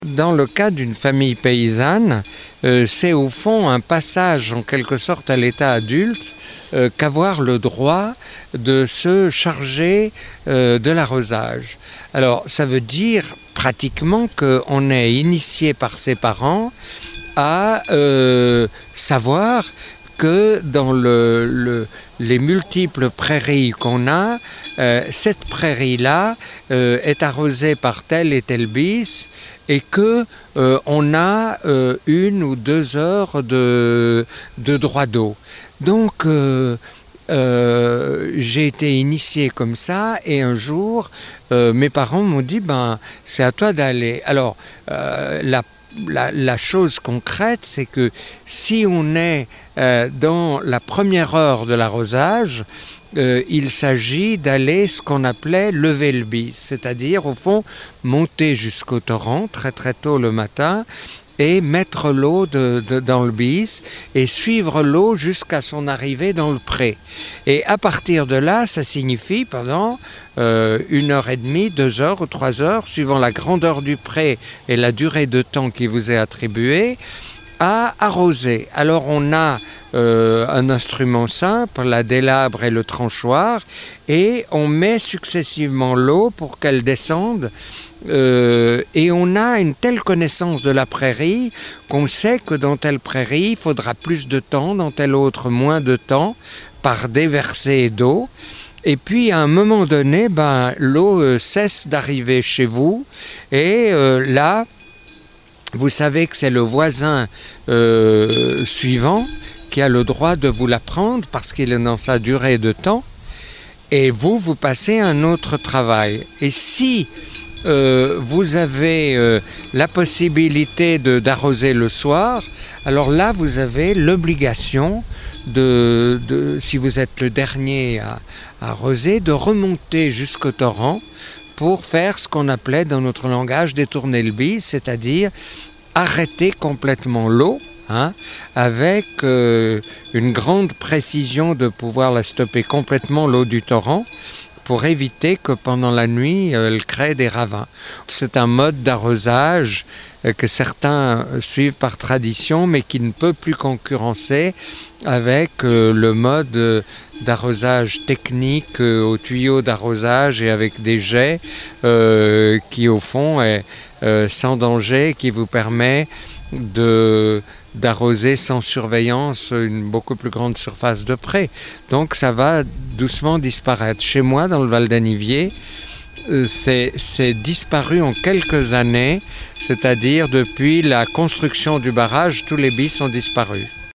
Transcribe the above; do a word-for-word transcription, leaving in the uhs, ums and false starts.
dans le cas d'une famille paysanne, euh, c'est au fond un passage en quelque sorte à l'état adulte euh, qu'avoir le droit de se charger euh, de l'arrosage. Alors ça veut dire pratiquement qu'on est initié par ses parents à euh, savoir que dans le, le, les multiples prairies qu'on a, euh, cette prairie-là euh, est arrosée par tel et tel bis et que euh, on a euh, une ou deux heures de, de droit d'eau. Donc euh, euh, j'ai été initié comme ça et un jour euh, mes parents m'ont dit ben c'est à toi d'aller. Alors euh, la La, la chose concrète, c'est que si on est euh, dans la première heure de l'arrosage, euh, il s'agit d'aller ce qu'on appelait lever le bis, c'est-à-dire au fond monter jusqu'au torrent très très tôt le matin et mettre l'eau de, de, dans le bis et suivre l'eau jusqu'à son arrivée dans le pré. Et à partir de là, ça signifie pendant euh, une heure et demie, deux heures ou trois heures, suivant la grandeur du pré et la durée de temps qui vous est attribuée, à arroser. Alors on a euh, un instrument simple, la délabre et le tranchoir, et on met successivement l'eau pour qu'elle descende. Euh, et on a une telle connaissance de la prairie qu'on sait que dans telle prairie il faudra plus de temps, dans telle autre moins de temps par déversée d'eau. Et puis à un moment donné, ben, l'eau euh, cesse d'arriver chez vous et euh, là vous savez que c'est le voisin euh, suivant qui a le droit de vous la prendre parce qu'il est dans sa durée de temps et vous, vous passez un autre travail. Et si Euh, vous avez euh, la possibilité de, d'arroser le soir, alors là vous avez l'obligation de, de si vous êtes le dernier à, à arroser, de remonter jusqu'au torrent pour faire ce qu'on appelait dans notre langage détourner le bis, c'est-à-dire arrêter complètement l'eau, hein, avec euh, une grande précision de pouvoir la stopper complètement, l'eau du torrent, pour éviter que pendant la nuit, elle crée des ravins. C'est un mode d'arrosage que certains suivent par tradition, mais qui ne peut plus concurrencer avec le mode d'arrosage technique au tuyau d'arrosage et avec des jets euh, qui, au fond, est euh, sans danger, qui vous permet de d'arroser sans surveillance une beaucoup plus grande surface de pré. Donc ça va doucement disparaître. Chez moi, dans le Val d'Anniviers, euh, c'est, c'est disparu en quelques années, c'est-à-dire depuis la construction du barrage, tous les bis ont disparu.